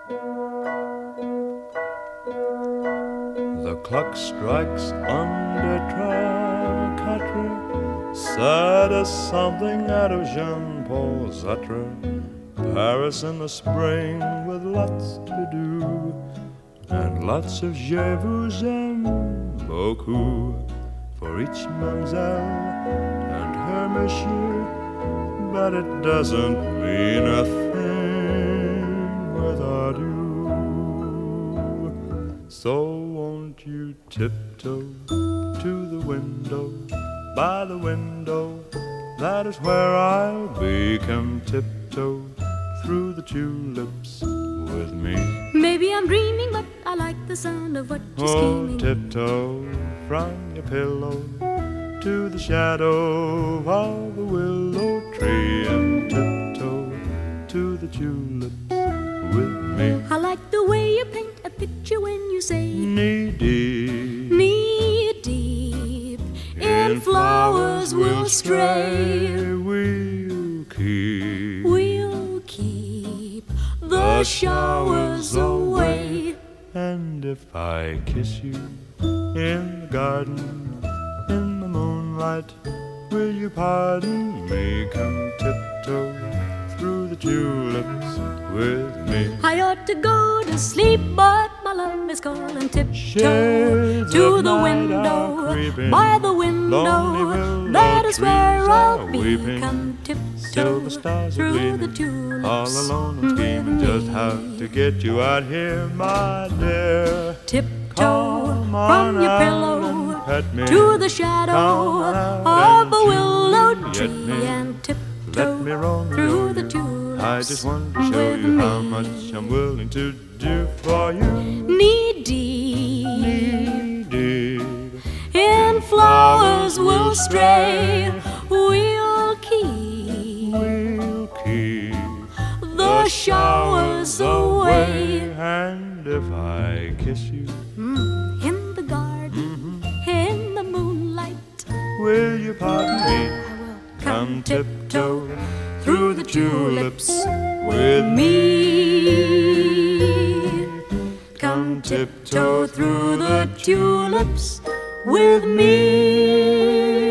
The clock strikes under Tricatra, sad as something out of Jean-Paul Sartre. Paris in the spring with lots to do, and lots of je vous aime beaucoup for each mademoiselle and her monsieur. But it doesn't mean a thing without you. So won't you tiptoe to the window, by the window, that is where I'll be. Come tiptoe through the tulips with me. Maybe I'm dreaming, but I like the sound of what you're screaming. Tiptoe from your pillow to the shadow of the willow tree, and tiptoe to the tulips with me. I like the way you paint a picture when you say knee deep, knee deep in flowers we'll stray. We'll keep the showers away. And if I kiss you in the garden, in the moonlight, will you pardon me? Come tiptoe through the tulips with me. I ought to go to sleep, but my love is calling. Tiptoe Shades to of the night window, are creeping, by the window, lonely willow that is where trees I'll are be. weeping, Come silver tiptoe stars are through gleaming, the tulips all alone and scheming with just me. how to get you out here, my dear. Tiptoe Come on from your out pillow and pet me. to the shadow Come on out of a and willow Juliet tree, me. and Let tiptoe me Romeo through the you. tulips I just want to show with you how me. much I'm willing to do for you. Knee deep Knee deep in flowers we'll stray. We'll keep the showers away. And if I kiss you, In the garden, in the moonlight, will you pardon me? I will Come tiptoe through the tulips with me. Come tiptoe through the tulips with me.